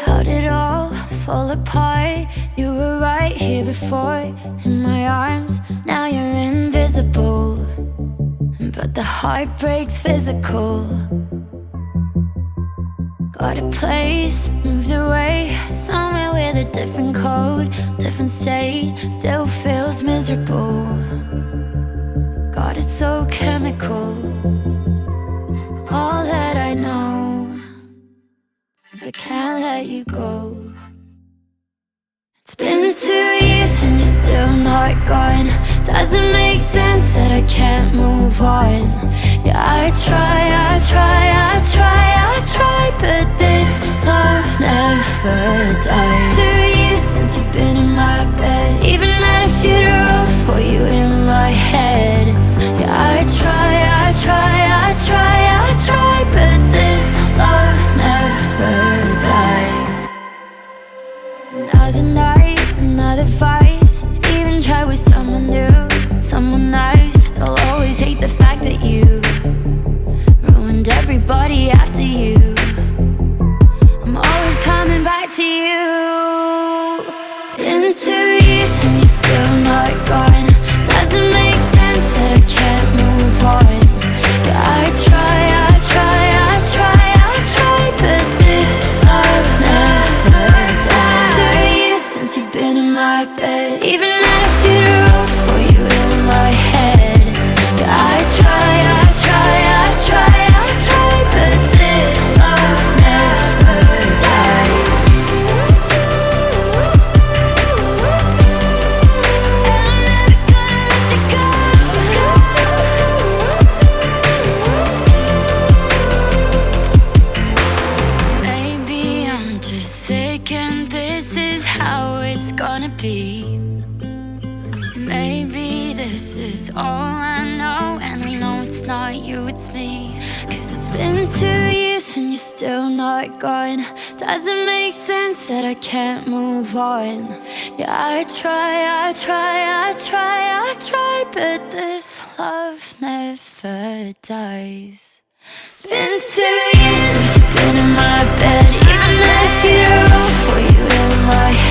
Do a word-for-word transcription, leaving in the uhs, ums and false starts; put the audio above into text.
How'd it all fall apart? You were right here before, in my arms. Now you're invisible, but the heartbreak's physical. Got a place, moved away, somewhere with a different code, different state, still feels miserable. God, it's so chemical. All that I know is I can't let you go. It's been two years and you're still not gone. Doesn't make sense that I can't move on. Yeah, I try, I try, I try, I try, but this love never dies. Two years since you've been in my bed, even at a funeral for you in my head. Yeah, I try, I try, I try, I try, but this love never dies. Another night, another vice. Even try with someone new, someone nice. They'll always hate the fact that you ruined everybody after you. I'm always coming back to you. It's been two years and you're still not gone. Doesn't make sense that I can't move on. Yeah, I try, I try, I try, I try, but this love never dies. Two years since you've been in my bed, even at a funeral for you in my head. Yeah, I try, I try, I try, I try, but this love never dies. And I'm never gonna let you go. Maybe I'm just sick and this is how it's gonna be. Maybe this is all I know, and I know it's not you, it's me. Cause it's been two years and you're still not gone. Doesn't make sense that I can't move on. Yeah, I try, I try, I try, I try, but this love never dies. It's been two years since you've been in my bed, even at a funeral for you in my head.